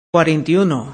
41.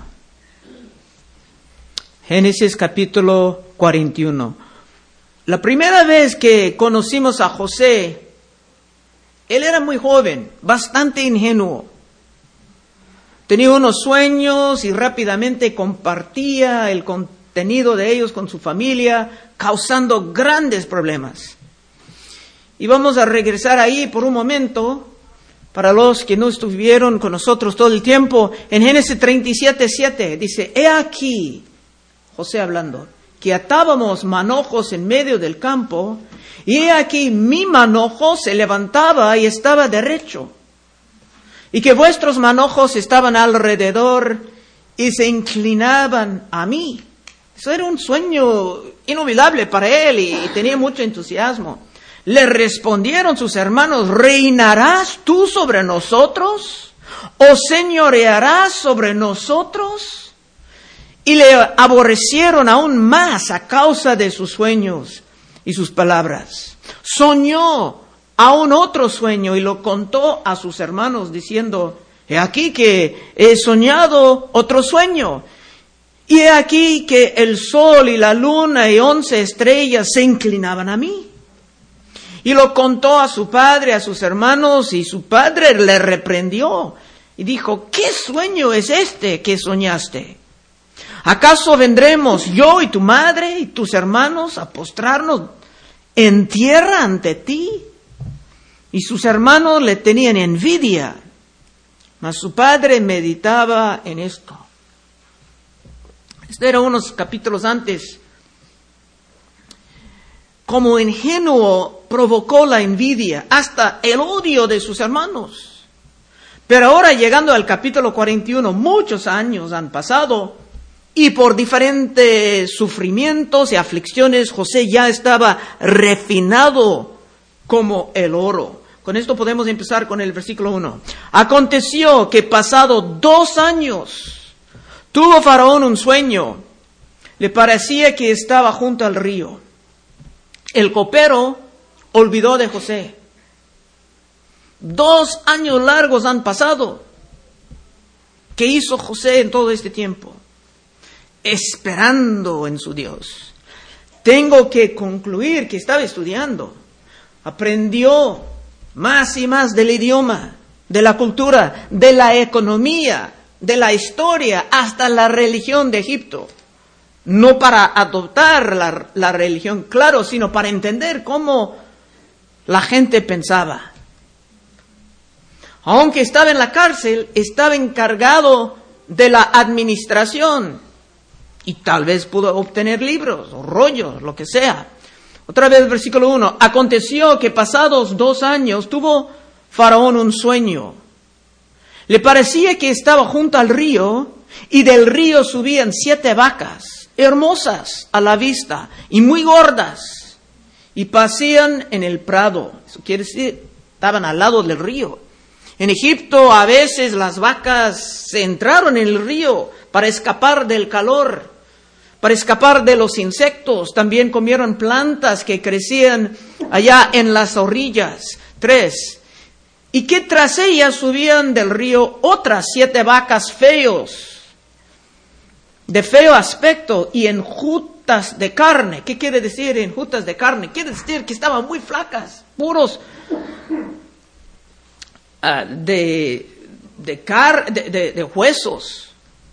Génesis capítulo 41. La primera vez que conocimos a José, él era muy joven, bastante ingenuo. Tenía unos sueños y rápidamente compartía el contenido de ellos con su familia, causando grandes problemas. Y vamos a regresar ahí por un momento. Para los que no estuvieron con nosotros todo el tiempo, en Génesis 37:7 dice: He aquí, José hablando, que atábamos manojos en medio del campo, y he aquí mi manojo se levantaba y estaba derecho, y que vuestros manojos estaban alrededor y se inclinaban a mí. Eso era un sueño inolvidable para él y tenía mucho entusiasmo. Le respondieron sus hermanos: ¿reinarás tú sobre nosotros? ¿O señorearás sobre nosotros? Y le aborrecieron aún más a causa de sus sueños y sus palabras. Soñó aún otro sueño y lo contó a sus hermanos diciendo: he aquí que he soñado otro sueño. Y he aquí que el sol y la luna y 11 estrellas se inclinaban a mí. Y lo contó a su padre, a sus hermanos, y su padre le reprendió y dijo: ¿qué sueño es este que soñaste? ¿Acaso vendremos yo y tu madre y tus hermanos a postrarnos en tierra ante ti? Y sus hermanos le tenían envidia, mas su padre meditaba en esto. Esto era unos capítulos antes. Como ingenuo provocó la envidia, hasta el odio de sus hermanos. Pero ahora, llegando al capítulo 41, muchos años han pasado y por diferentes sufrimientos y aflicciones, José ya estaba refinado como el oro. Con esto podemos empezar con el versículo 1. Aconteció que pasado 2 años, tuvo Faraón un sueño. Le parecía que estaba junto al río. El copero olvidó de José. 2 años largos han pasado. ¿Qué hizo José en todo este tiempo? Esperando en su Dios. Tengo que concluir que estaba estudiando. Aprendió más y más del idioma, de la cultura, de la economía, de la historia, hasta la religión de Egipto. No para adoptar la religión, claro, sino para entender cómo la gente pensaba. Aunque estaba en la cárcel, estaba encargado de la administración y tal vez pudo obtener libros o rollos, lo que sea. Otra vez, versículo 1. Aconteció que pasados 2 años tuvo Faraón un sueño. Le parecía que estaba junto al río y del río subían 7 vacas. Hermosas a la vista y muy gordas, y pasían en el prado. Eso quiere decir, estaban al lado del río. En Egipto a veces las vacas se entraron en el río para escapar del calor, para escapar de los insectos. También comieron plantas que crecían allá en las orillas. 3. Y que tras ellas subían del río otras 7 vacas de feo aspecto y enjutas de carne. ¿Qué quiere decir enjutas de carne? Quiere decir que estaban muy flacas, puros de huesos,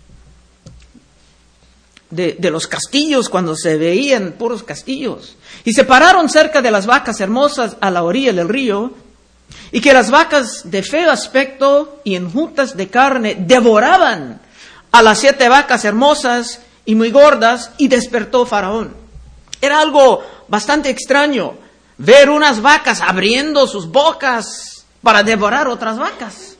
de los castillos, cuando se veían puros castillos. Y se pararon cerca de las vacas hermosas a la orilla del río, y que las vacas de feo aspecto y enjutas de carne devoraban a las 7 vacas hermosas y muy gordas, y despertó Faraón. Era algo bastante extraño ver unas vacas abriendo sus bocas para devorar otras vacas.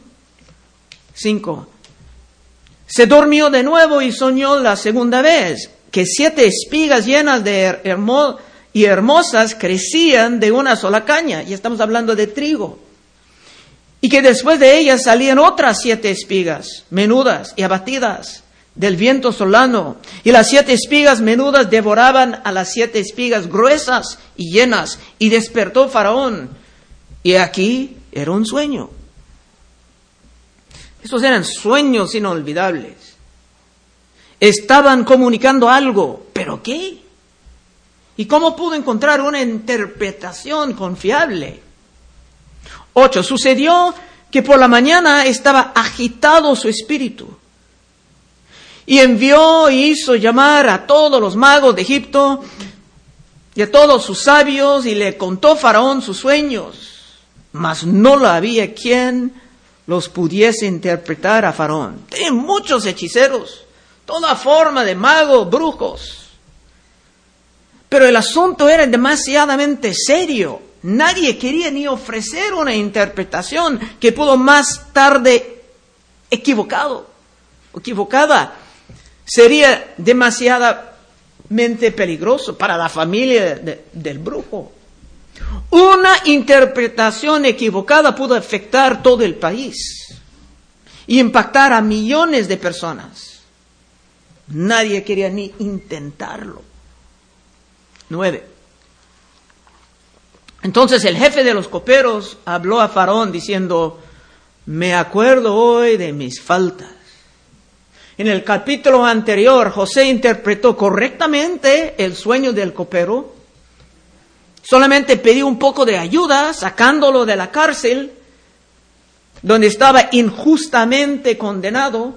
5. Se durmió de nuevo y soñó la segunda vez que 7 espigas llenas de hermosas crecían de una sola caña. Y estamos hablando de trigo. Y que después de ellas salían otras 7 espigas, menudas y abatidas del viento solano. Y las 7 espigas menudas devoraban a las 7 espigas gruesas y llenas. Y despertó Faraón. Y aquí era un sueño. Esos eran sueños inolvidables. Estaban comunicando algo, ¿pero qué? ¿Y cómo pudo encontrar una interpretación confiable? 8. Sucedió que por la mañana estaba agitado su espíritu. Y envió y hizo llamar a todos los magos de Egipto y a todos sus sabios, y le contó Faraón sus sueños. Mas no lo había quien los pudiese interpretar a Faraón. Tenía muchos hechiceros, toda forma de magos, brujos. Pero el asunto era demasiadamente serio. Nadie quería ni ofrecer una interpretación que pudo más tarde equivocada. Sería demasiadamente peligroso para la familia del brujo. Una interpretación equivocada pudo afectar todo el país y impactar a millones de personas. Nadie quería ni intentarlo. 9. Entonces el jefe de los coperos habló a Faraón diciendo: me acuerdo hoy de mis faltas. En el capítulo anterior, José interpretó correctamente el sueño del copero. Solamente pidió un poco de ayuda, sacándolo de la cárcel, donde estaba injustamente condenado.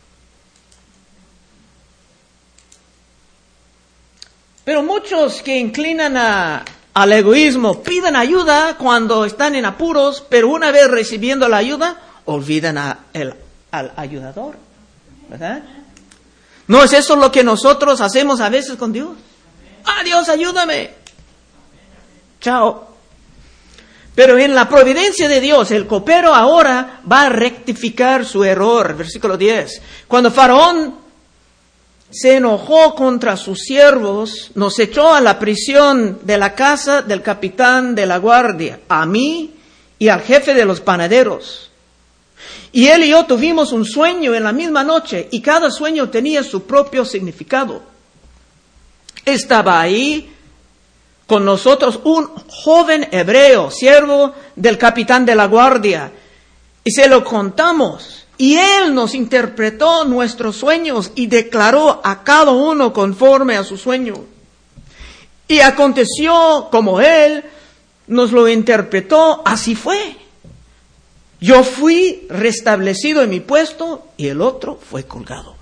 Pero muchos que inclinan al egoísmo piden ayuda cuando están en apuros, pero una vez recibiendo la ayuda, olvidan al ayudador, ¿verdad? ¿No es eso lo que nosotros hacemos a veces con Dios? ¡Ah, Dios, ayúdame! Chao. Pero en la providencia de Dios, el copero ahora va a rectificar su error. Versículo 10. Cuando Faraón se enojó contra sus siervos, nos echó a la prisión de la casa del capitán de la guardia, a mí y al jefe de los panaderos. Y él y yo tuvimos un sueño en la misma noche, y cada sueño tenía su propio significado. Estaba ahí con nosotros un joven hebreo, siervo del capitán de la guardia, y se lo contamos. Y él nos interpretó nuestros sueños y declaró a cada uno conforme a su sueño. Y aconteció como él nos lo interpretó, así fue. Yo fui restablecido en mi puesto y el otro fue colgado.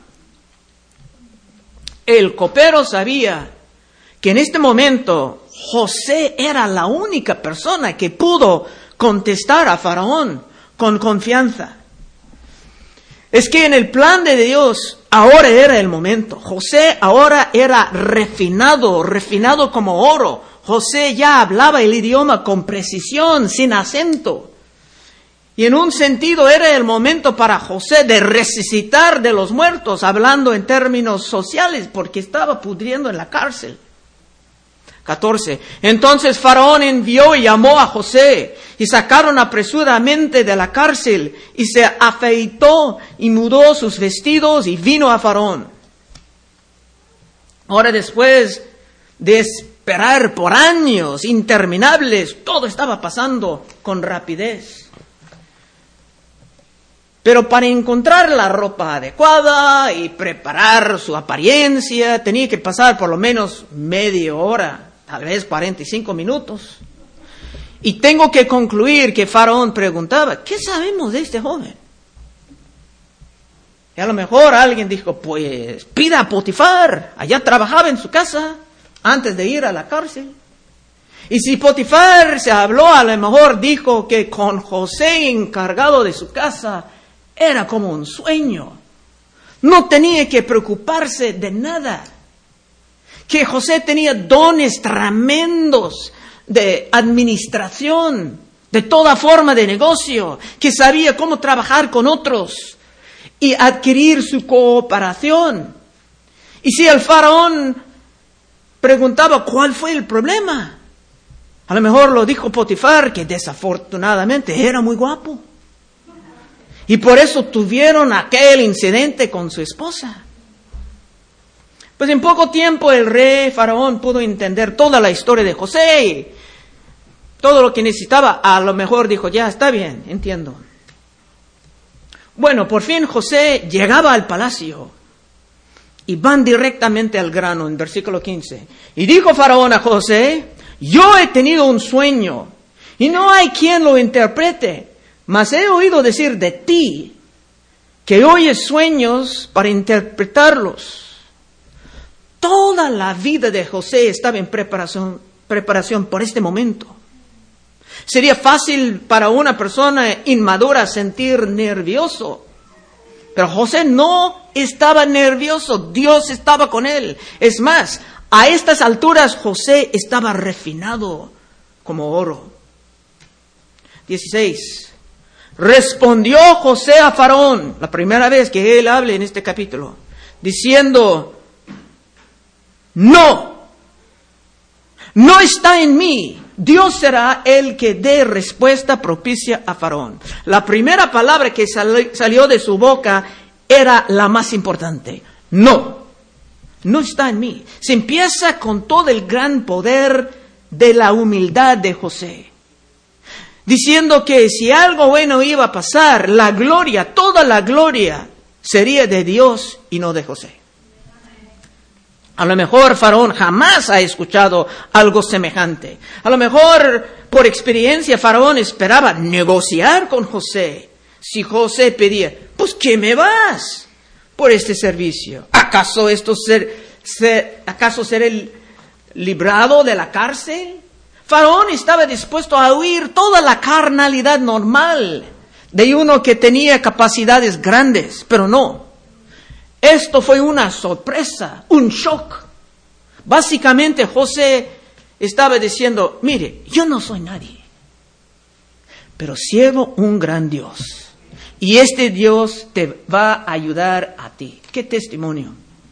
El copero sabía que en este momento José era la única persona que pudo contestar a Faraón con confianza. Es que en el plan de Dios ahora era el momento. José ahora era refinado como oro. José ya hablaba el idioma con precisión, sin acento. Y en un sentido era el momento para José de resucitar de los muertos, hablando en términos sociales, porque estaba pudriendo en la cárcel. 14. Entonces Faraón envió y llamó a José, y sacaron apresuradamente de la cárcel, y se afeitó y mudó sus vestidos y vino a Faraón. Ahora, después de esperar por años interminables, todo estaba pasando con rapidez. Pero para encontrar la ropa adecuada y preparar su apariencia, tenía que pasar por lo menos media hora. Tal vez 45 minutos. Y tengo que concluir que Faraón preguntaba: ¿qué sabemos de este joven? Y a lo mejor alguien dijo: pues pida a Potifar, allá trabajaba en su casa antes de ir a la cárcel. Y si Potifar se habló, a lo mejor dijo que con José encargado de su casa era como un sueño. No tenía que preocuparse de nada. Que José tenía dones tremendos de administración, de toda forma de negocio, que sabía cómo trabajar con otros y adquirir su cooperación. Y si el faraón preguntaba cuál fue el problema, a lo mejor lo dijo Potifar, que desafortunadamente era muy guapo. Y por eso tuvieron aquel incidente con su esposa. Pues en poco tiempo el rey Faraón pudo entender toda la historia de José y todo lo que necesitaba. A lo mejor dijo: ya, está bien, entiendo. Bueno, por fin José llegaba al palacio y van directamente al grano en versículo 15. Y dijo Faraón a José: yo he tenido un sueño y no hay quien lo interprete, mas he oído decir de ti que oyes sueños para interpretarlos. Toda la vida de José estaba en preparación por este momento. Sería fácil para una persona inmadura sentir nervioso, pero José no estaba nervioso, Dios estaba con él. Es más, a estas alturas José estaba refinado como oro. 16. Respondió José a Faraón, la primera vez que él habla en este capítulo, diciendo: no está en mí. Dios será el que dé respuesta propicia a Faraón. La primera palabra que salió de su boca era la más importante. No está en mí. Se empieza con todo el gran poder de la humildad de José, diciendo que si algo bueno iba a pasar, la gloria, toda la gloria, sería de Dios y no de José. A lo mejor Faraón jamás ha escuchado algo semejante. A lo mejor, por experiencia, Faraón esperaba negociar con José. Si José pedía: pues ¿qué me vas por este servicio? ¿Acaso seré librado de la cárcel? Faraón estaba dispuesto a huir toda la carnalidad normal de uno que tenía capacidades grandes, pero no. Esto fue una sorpresa, un shock. Básicamente José estaba diciendo: mire, yo no soy nadie, pero sirvo un gran Dios. Y este Dios te va a ayudar a ti. ¡Qué testimonio!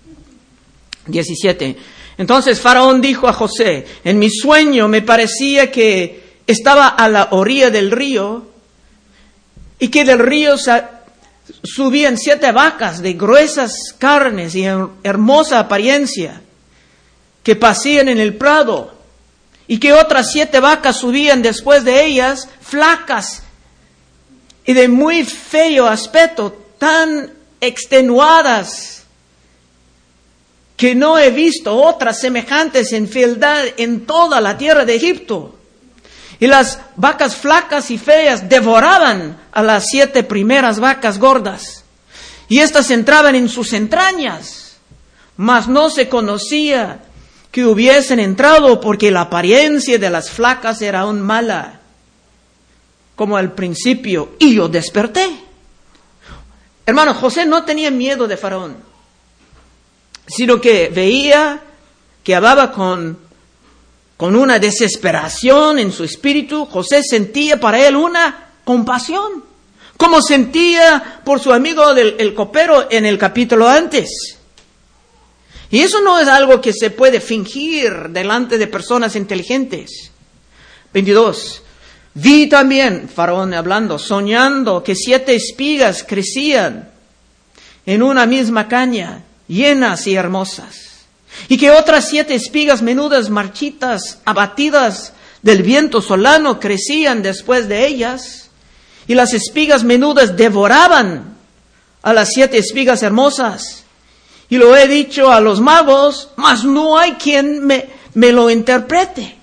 17. Entonces Faraón dijo a José: en mi sueño me parecía que estaba a la orilla del río y que del río subían 7 vacas de gruesas carnes y hermosa apariencia que pasían en el prado, y que otras 7 vacas subían después de ellas, flacas y de muy feo aspecto, tan extenuadas que no he visto otras semejantes en fealdad en toda la tierra de Egipto. Y las vacas flacas y feas devoraban a las 7 primeras vacas gordas, y éstas entraban en sus entrañas, mas no se conocía que hubiesen entrado, porque la apariencia de las flacas era aún mala, como al principio, y yo desperté. Hermano, José no tenía miedo de Faraón, sino que veía que hablaba con una desesperación en su espíritu. José sentía para él una compasión, como sentía por su amigo el copero en el capítulo antes. Y eso no es algo que se puede fingir delante de personas inteligentes. 22. Vi también, Faraón hablando, soñando que 7 espigas crecían en una misma caña, llenas y hermosas, y que otras 7 espigas menudas, marchitas, abatidas del viento solano, crecían después de ellas, y las espigas menudas devoraban a las 7 espigas hermosas. Y lo he dicho a los magos, mas no hay quien me lo interprete.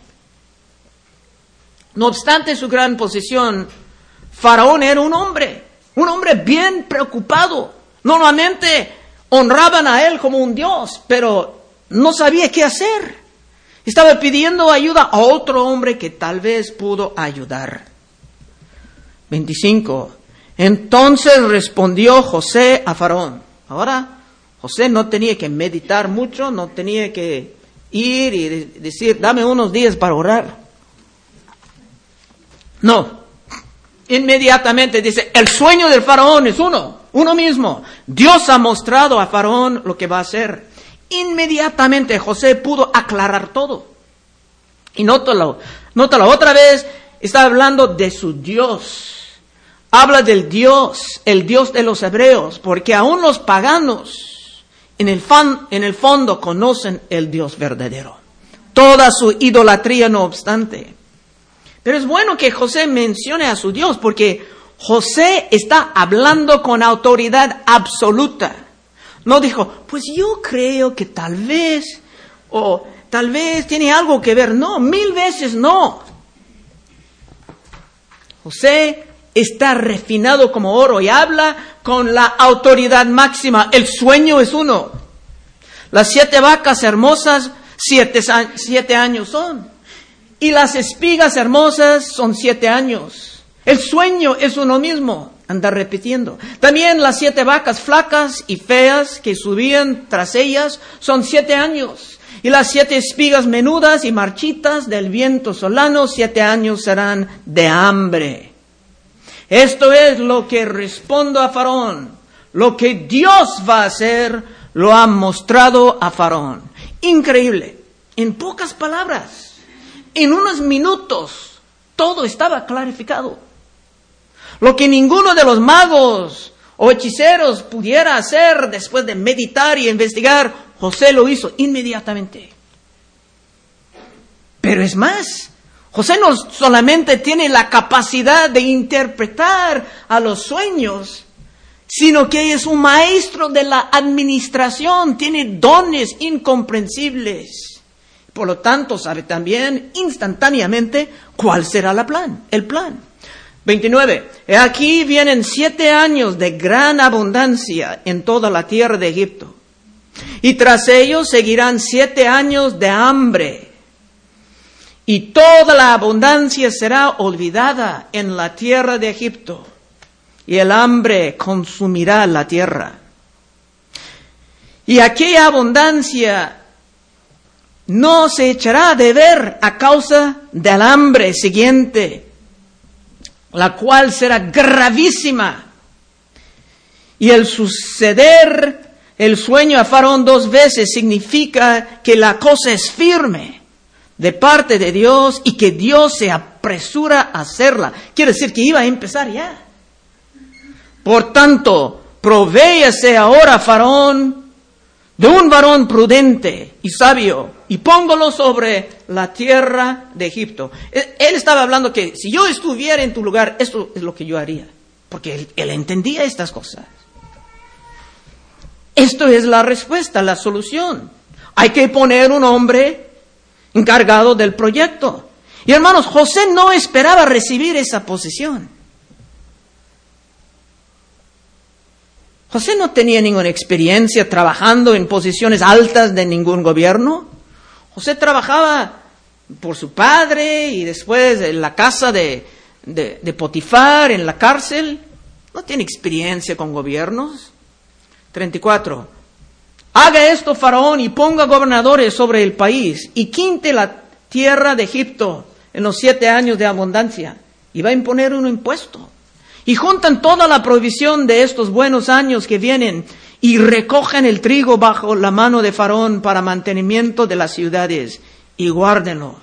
No obstante su gran posición, Faraón era un hombre bien preocupado. Normalmente honraban a él como un dios, pero no sabía qué hacer. Estaba pidiendo ayuda a otro hombre que tal vez pudo ayudar. 25. Entonces respondió José a Faraón. Ahora, José no tenía que meditar mucho, no tenía que ir y decir: dame unos días para orar. No. Inmediatamente dice: el sueño del Faraón es uno mismo. Dios ha mostrado a Faraón lo que va a hacer. Inmediatamente José pudo aclarar todo. Y nótalo, otra vez está hablando de su Dios. Habla del Dios, el Dios de los hebreos, porque aún los paganos en el fondo conocen el Dios verdadero. Toda su idolatría no obstante. Pero es bueno que José mencione a su Dios, porque José está hablando con autoridad absoluta. No dijo, pues yo creo que tal vez, o tal vez tiene algo que ver. No, 1000 veces no. José está refinado como oro y habla con la autoridad máxima. El sueño es uno. Las 7 vacas hermosas, 7 años son. Y las espigas hermosas son 7 años. El sueño es uno mismo, anda repitiendo. También las 7 vacas flacas y feas que subían tras ellas son 7 años. Y las 7 espigas menudas y marchitas del viento solano, 7 años serán de hambre. Esto es lo que respondo a Faraón. Lo que Dios va a hacer, lo ha mostrado a Faraón. Increíble. En pocas palabras, en unos minutos, todo estaba clarificado. Lo que ninguno de los magos o hechiceros pudiera hacer después de meditar y investigar, José lo hizo inmediatamente. Pero es más, José no solamente tiene la capacidad de interpretar a los sueños, sino que es un maestro de la administración, tiene dones incomprensibles. Por lo tanto, sabe también instantáneamente cuál será el plan. 29. Aquí vienen 7 años de gran abundancia en toda la tierra de Egipto. Y tras ellos seguirán 7 años de hambre. Y toda la abundancia será olvidada en la tierra de Egipto. Y el hambre consumirá la tierra. Y aquella abundancia no se echará de ver a causa del hambre siguiente, la cual será gravísima. Y el suceder el sueño a Faraón 2 veces significa que la cosa es firme de parte de Dios y que Dios se apresura a hacerla. Quiere decir que iba a empezar ya. Por tanto, provéase ahora Faraón de un varón prudente y sabio, y póngalo sobre la tierra de Egipto. Él estaba hablando que si yo estuviera en tu lugar, esto es lo que yo haría. Porque él entendía estas cosas. Esto es la respuesta, la solución. Hay que poner un hombre encargado del proyecto. Y hermanos, José no esperaba recibir esa posición. José no tenía ninguna experiencia trabajando en posiciones altas de ningún gobierno. José trabajaba por su padre y después en la casa de Potifar, en la cárcel. No tiene experiencia con gobiernos. 34. Haga esto Faraón y ponga gobernadores sobre el país y quinte la tierra de Egipto en los 7 años de abundancia. Y va a imponer un impuesto. Y juntan toda la provisión de estos buenos años que vienen y recogen el trigo bajo la mano de Faraón para mantenimiento de las ciudades y guárdenlo.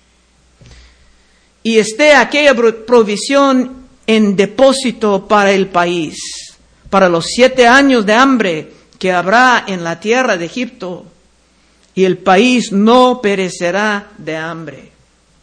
Y esté aquella provisión en depósito para el país, para los 7 años de hambre que habrá en la tierra de Egipto, y el país no perecerá de hambre.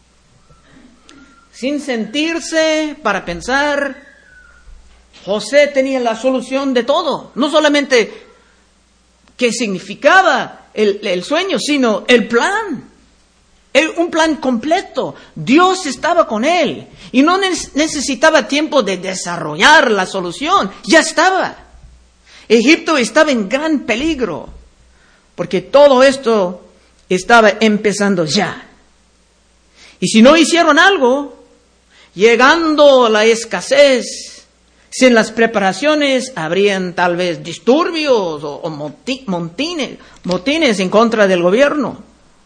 Sin sentirse para pensar, José tenía la solución de todo. No solamente qué significaba el sueño, sino el plan. Un plan completo. Dios estaba con él. Y no necesitaba tiempo de desarrollar la solución. Ya estaba. Egipto estaba en gran peligro. Porque todo esto estaba empezando ya. Y si no hicieron algo, llegando la escasez, sin las preparaciones, habrían tal vez disturbios o motines en contra del gobierno.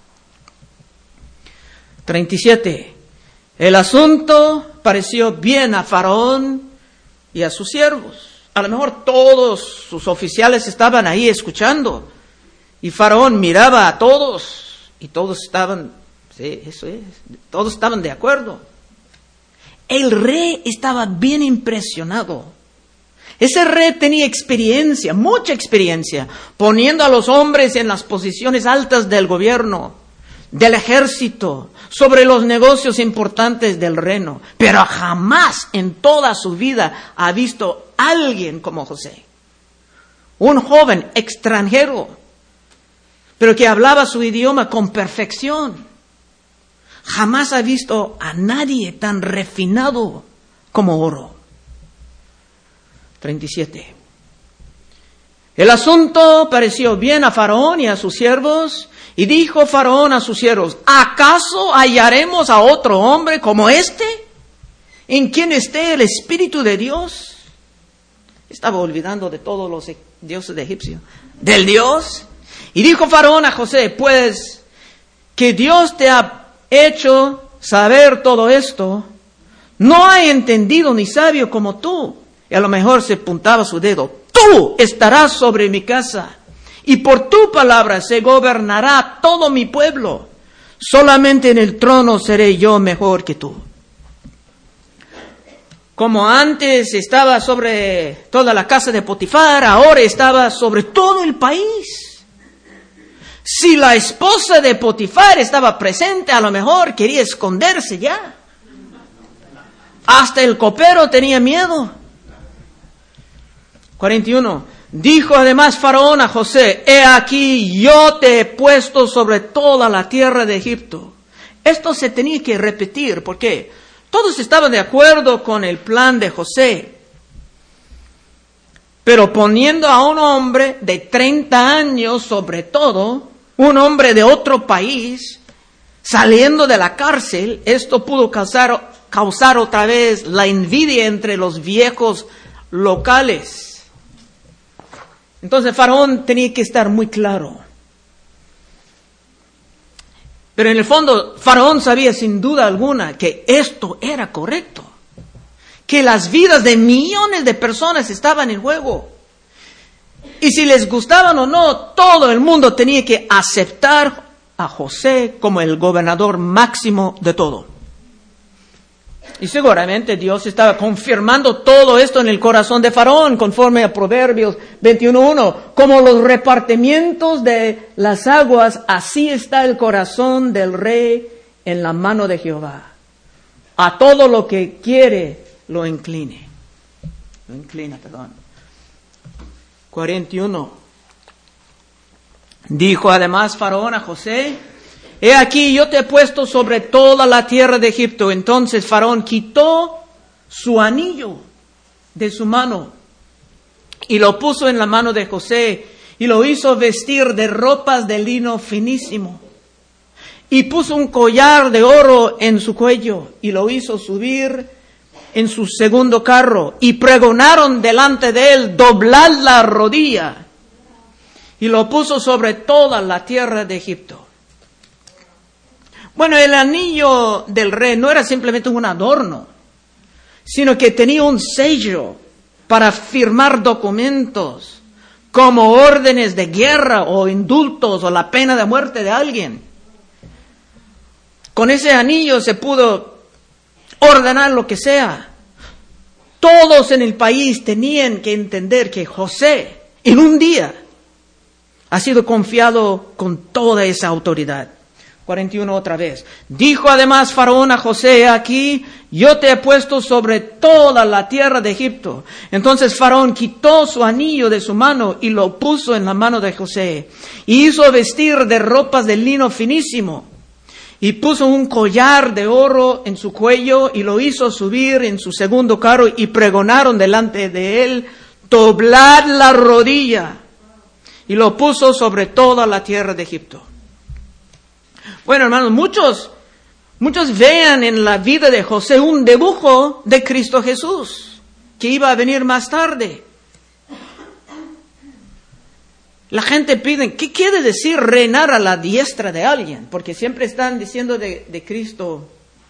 37. El asunto pareció bien a Faraón y a sus siervos. A lo mejor todos sus oficiales estaban ahí escuchando. Y Faraón miraba a todos y todos estaban, sí, eso es, todos estaban de acuerdo. El rey estaba bien impresionado. Ese rey tenía experiencia, mucha experiencia, poniendo a los hombres en las posiciones altas del gobierno. del ejército, sobre los negocios importantes del reino. Pero jamás en toda su vida ha visto a alguien como José. Un joven extranjero, pero que hablaba su idioma con perfección. Jamás ha visto a nadie tan refinado como oro. 37. El asunto pareció bien a Faraón y a sus siervos, y dijo Faraón a sus siervos: ¿acaso hallaremos a otro hombre como este, en quien esté el Espíritu de Dios? Estaba olvidando de todos los dioses de Egipcio, del Dios. Y dijo Faraón a José: pues que Dios te ha hecho saber todo esto, no hay entendido ni sabio como tú. Y a lo mejor se apuntaba su dedo: tú estarás sobre mi casa, y por tu palabra se gobernará todo mi pueblo. Solamente en el trono seré yo mejor que tú. Como antes estaba sobre toda la casa de Potifar, ahora estaba sobre todo el país. Si la esposa de Potifar estaba presente, a lo mejor quería esconderse ya. Hasta el copero tenía miedo. 41. Dijo además Faraón a José: he aquí, yo te he puesto sobre toda la tierra de Egipto. Esto se tenía que repetir porque todos estaban de acuerdo con el plan de José. Pero poniendo a un hombre de 30 años sobre todo, un hombre de otro país, saliendo de la cárcel, esto pudo causar otra vez la envidia entre los viejos locales. Entonces Faraón tenía que estar muy claro. Pero en el fondo Faraón sabía sin duda alguna que esto era correcto, que las vidas de millones de personas estaban en juego. Y si les gustaban o no, todo el mundo tenía que aceptar a José como el gobernador máximo de todo. Y seguramente Dios estaba confirmando todo esto en el corazón de Faraón, conforme a Proverbios 21:1. Como los repartimientos de las aguas, así está el corazón del rey en la mano de Jehová. A todo lo que quiere lo inclina. 41. Dijo además Faraón a José: he aquí, yo te he puesto sobre toda la tierra de Egipto. Entonces Faraón quitó su anillo de su mano y lo puso en la mano de José y lo hizo vestir de ropas de lino finísimo. Y puso un collar de oro en su cuello y lo hizo subir en su segundo carro. Y pregonaron delante de él: doblad la rodilla. Y lo puso sobre toda la tierra de Egipto. Bueno, el anillo del rey no era simplemente un adorno, sino que tenía un sello para firmar documentos, como órdenes de guerra o indultos o la pena de muerte de alguien. Con ese anillo se pudo ordenar lo que sea. Todos en el país tenían que entender que José, en un día, ha sido confiado con toda esa autoridad. 41 otra vez. Dijo además Faraón a José: aquí yo te he puesto sobre toda la tierra de Egipto. Entonces Faraón quitó su anillo de su mano y lo puso en la mano de José. Y hizo vestir de ropas de lino finísimo. Y puso un collar de oro en su cuello y lo hizo subir en su segundo carro. Y pregonaron delante de él: doblad la rodilla. Y lo puso sobre toda la tierra de Egipto. Bueno, hermanos, muchos vean en la vida de José un dibujo de Cristo Jesús, que iba a venir más tarde. La gente pide: ¿qué quiere decir reinar a la diestra de alguien? Porque siempre están diciendo de Cristo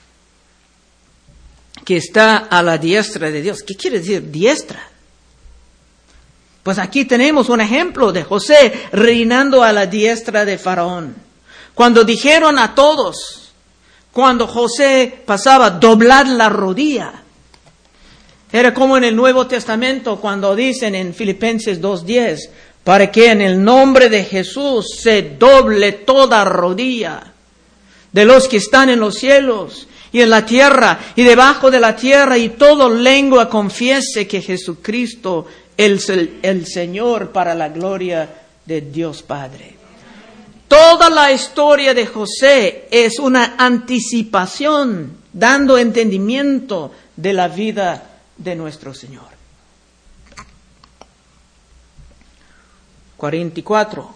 que está a la diestra de Dios. ¿Qué quiere decir diestra? Pues aquí tenemos un ejemplo de José reinando a la diestra de Faraón. Cuando dijeron a todos, cuando José pasaba: doblad la rodilla. Era como en el Nuevo Testamento cuando dicen en Filipenses 2:10, para que en el nombre de Jesús se doble toda rodilla de los que están en los cielos y en la tierra y debajo de la tierra, y toda lengua confiese que Jesucristo es el Señor, para la gloria de Dios Padre. Toda la historia de José es una anticipación, dando entendimiento de la vida de nuestro Señor. 44.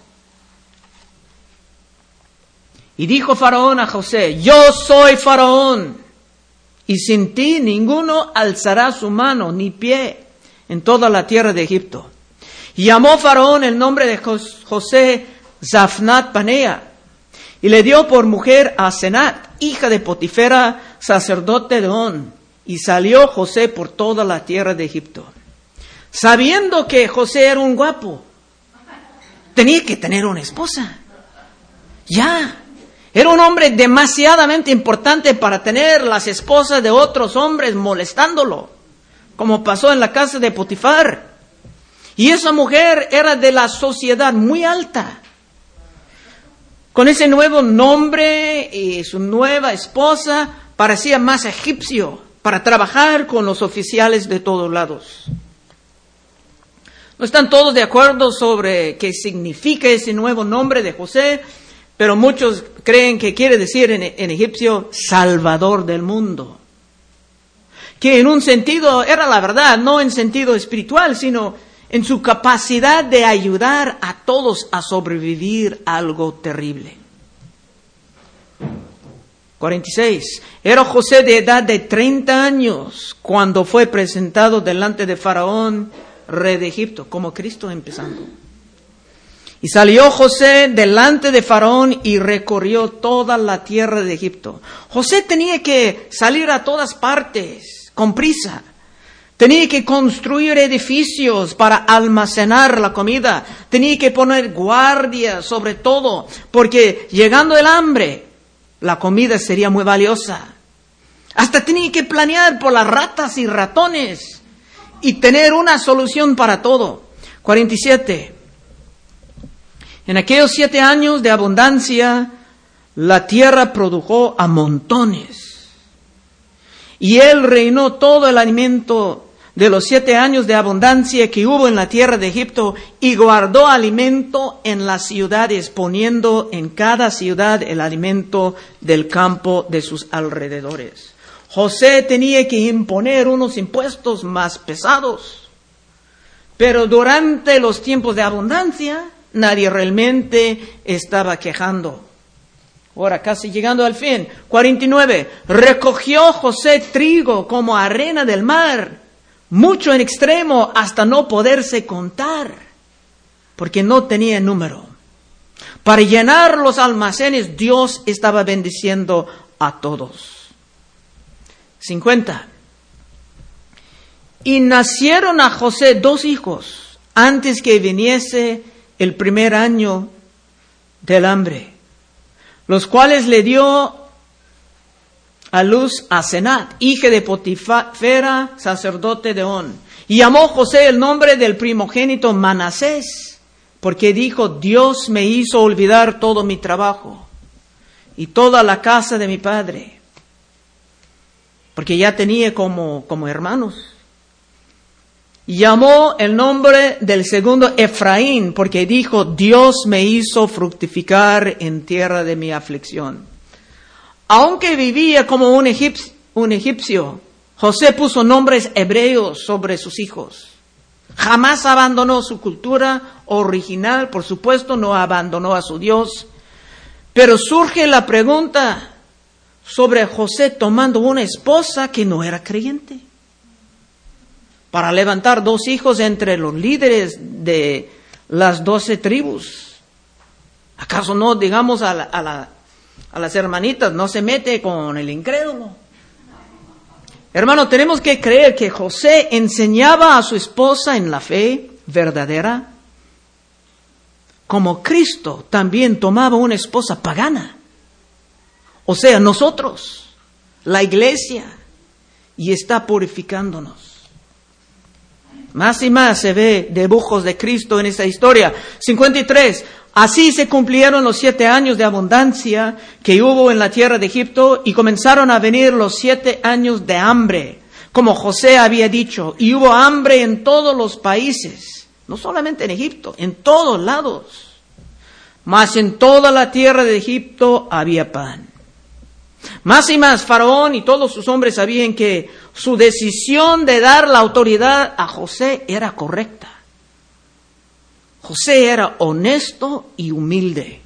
Y dijo Faraón a José: yo soy Faraón, y sin ti ninguno alzará su mano ni pie en toda la tierra de Egipto. Y llamó Faraón el nombre de José Zafnat Panea, y le dio por mujer a Senat, hija de Potifera, sacerdote de On. Y salió José por toda la tierra de Egipto. Sabiendo que José era un guapo, tenía que tener una esposa. Ya. Era un hombre demasiadamente importante para tener las esposas de otros hombres molestándolo, como pasó en la casa de Potifar. Y esa mujer era de la sociedad muy alta. Con ese nuevo nombre y su nueva esposa, parecía más egipcio para trabajar con los oficiales de todos lados. No están todos de acuerdo sobre qué significa ese nuevo nombre de José, pero muchos creen que quiere decir en egipcio Salvador del mundo. Que en un sentido era la verdad, no en sentido espiritual, sino en su capacidad de ayudar a todos a sobrevivir a algo terrible. 46. Era José de edad de 30 años cuando fue presentado delante de Faraón, rey de Egipto, como Cristo empezando. Y salió José delante de Faraón y recorrió toda la tierra de Egipto. José tenía que salir a todas partes con prisa. Tenía que construir edificios para almacenar la comida. Tenía que poner guardias sobre todo, porque llegando el hambre, la comida sería muy valiosa. Hasta tenía que planear por las ratas y ratones y tener una solución para todo. 47. En aquellos 7 años de abundancia, la tierra produjo a montones. Y él reinó todo el alimento de los 7 años de abundancia que hubo en la tierra de Egipto, y guardó alimento en las ciudades, poniendo en cada ciudad el alimento del campo de sus alrededores. José tenía que imponer unos impuestos más pesados, pero durante los tiempos de abundancia, nadie realmente estaba quejando. Ahora, casi llegando al fin. 49. Recogió José trigo como arena del mar, mucho en extremo, hasta no poderse contar, porque no tenía número. Para llenar los almacenes, Dios estaba bendiciendo a todos. 50. Y nacieron a José 2 hijos antes que viniese el primer año del hambre, los cuales le dio a luz a Senat, hija de Potifera, sacerdote de On. Y llamó José el nombre del primogénito Manasés, porque dijo: Dios me hizo olvidar todo mi trabajo y toda la casa de mi padre, porque ya tenía como hermanos. Y llamó el nombre del segundo Efraín, porque dijo: Dios me hizo fructificar en tierra de mi aflicción. Aunque vivía como un egipcio, José puso nombres hebreos sobre sus hijos. Jamás abandonó su cultura original, por supuesto, no abandonó a su Dios. Pero surge la pregunta sobre José tomando una esposa que no era creyente, para levantar 2 hijos entre los líderes de las 12 tribus. ¿Acaso no, digamos, a las hermanitas, no se mete con el incrédulo? Hermano, tenemos que creer que José enseñaba a su esposa en la fe verdadera, como Cristo también tomaba una esposa pagana. O sea, nosotros, la iglesia, y está purificándonos. Más y más se ve dibujos de Cristo en esta historia. 53. Así se cumplieron los 7 años de abundancia que hubo en la tierra de Egipto y comenzaron a venir los 7 años de hambre, como José había dicho, y hubo hambre en todos los países, no solamente en Egipto, en todos lados. Mas en toda la tierra de Egipto había pan. Más y más, Faraón y todos sus hombres sabían que su decisión de dar la autoridad a José era correcta. José era honesto y humilde.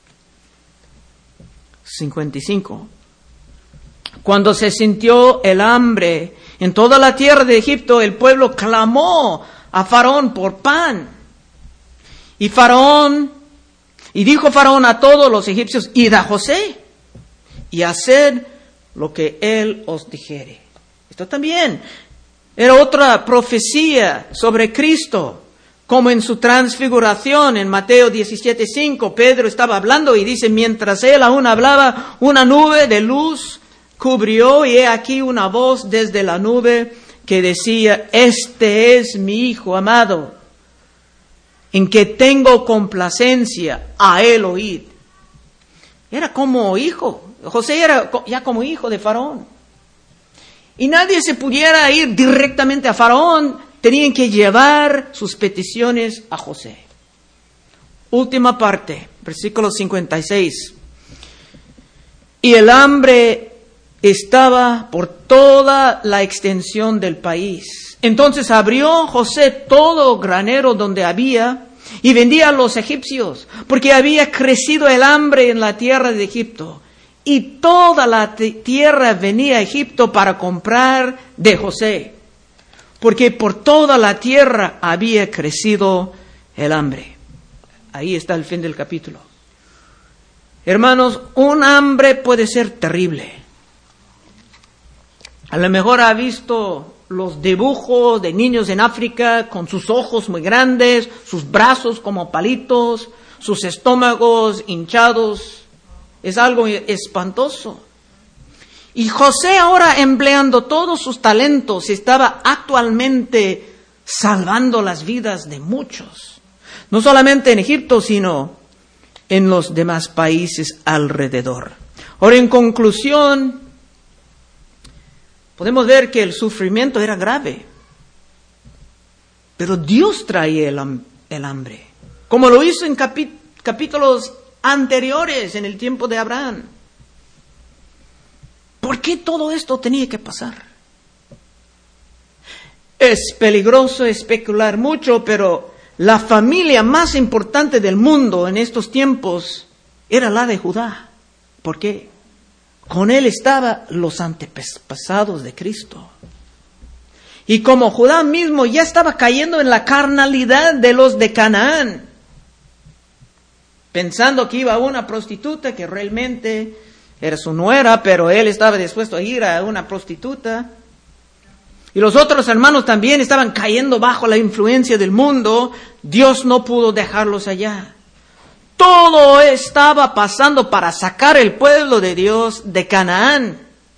55. Cuando se sintió el hambre en toda la tierra de Egipto, el pueblo clamó a Faraón por pan. Y dijo Faraón a todos los egipcios: id a José y haced lo que él os dijere. Esto también era otra profecía sobre Cristo, como en su transfiguración en Mateo 17:5. Pedro estaba hablando y dice: mientras él aún hablaba, una nube de luz cubrió, y he aquí una voz desde la nube que decía: este es mi Hijo amado, en que tengo complacencia, a él oíd. Era como hijo. José era ya como hijo de Faraón. Y nadie se pudiera ir directamente a Faraón. Tenían que llevar sus peticiones a José. Última parte, versículo 56. Y el hambre estaba por toda la extensión del país. Entonces abrió José todo granero donde había y vendía a los egipcios, porque había crecido el hambre en la tierra de Egipto. Y toda la tierra venía a Egipto para comprar de José, porque por toda la tierra había crecido el hambre. Ahí está el fin del capítulo. Hermanos, un hambre puede ser terrible. A lo mejor ha visto los dibujos de niños en África con sus ojos muy grandes, sus brazos como palitos, sus estómagos hinchados. Es algo espantoso. Y José, ahora empleando todos sus talentos, estaba actualmente salvando las vidas de muchos. No solamente en Egipto, sino en los demás países alrededor. Ahora, en conclusión, podemos ver que el sufrimiento era grave. Pero Dios traía el hambre, como lo hizo en capítulos anteriores en el tiempo de Abraham. ¿Por qué todo esto tenía que pasar? Es peligroso especular mucho, pero la familia más importante del mundo en estos tiempos era la de Judá. ¿Por qué? Con él estaban los antepasados de Cristo. Y como Judá mismo ya estaba cayendo en la carnalidad de los de Canaán, pensando que iba a una prostituta que realmente era su nuera, pero él estaba dispuesto a ir a una prostituta. Y los otros hermanos también estaban cayendo bajo la influencia del mundo. Dios no pudo dejarlos allá. Todo estaba pasando para sacar el pueblo de Dios de Canaán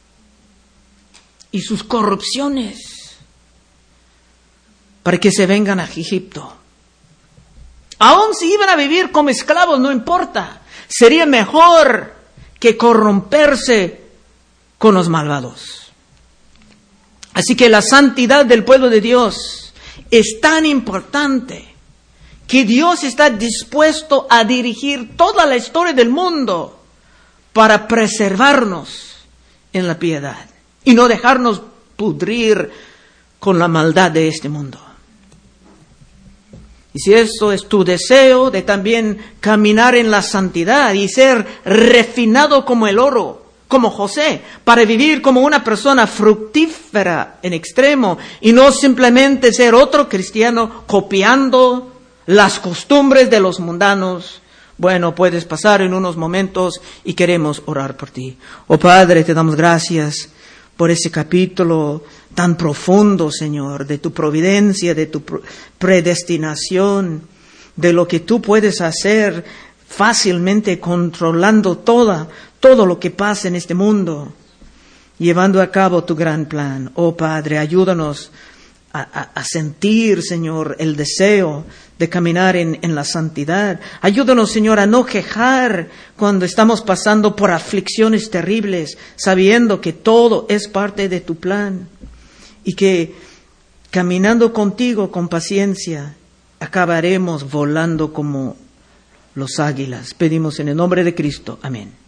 y sus corrupciones, para que se vengan a Egipto. Aún si iban a vivir como esclavos, no importa. Sería mejor que corromperse con los malvados. Así que la santidad del pueblo de Dios es tan importante que Dios está dispuesto a dirigir toda la historia del mundo para preservarnos en la piedad y no dejarnos pudrir con la maldad de este mundo. Y si eso es tu deseo de también caminar en la santidad y ser refinado como el oro, como José, para vivir como una persona fructífera en extremo y no simplemente ser otro cristiano copiando las costumbres de los mundanos, bueno, puedes pasar en unos momentos y queremos orar por ti. Oh Padre, te damos gracias por ese capítulo tan profundo, Señor, de tu providencia, de tu predestinación, de lo que tú puedes hacer fácilmente controlando todo lo que pasa en este mundo, llevando a cabo tu gran plan. Oh Padre, ayúdanos a sentir, Señor, el deseo de caminar en la santidad. Ayúdanos, Señor, a no quejar cuando estamos pasando por aflicciones terribles, sabiendo que todo es parte de tu plan y que caminando contigo con paciencia acabaremos volando como los águilas. Pedimos en el nombre de Cristo. Amén.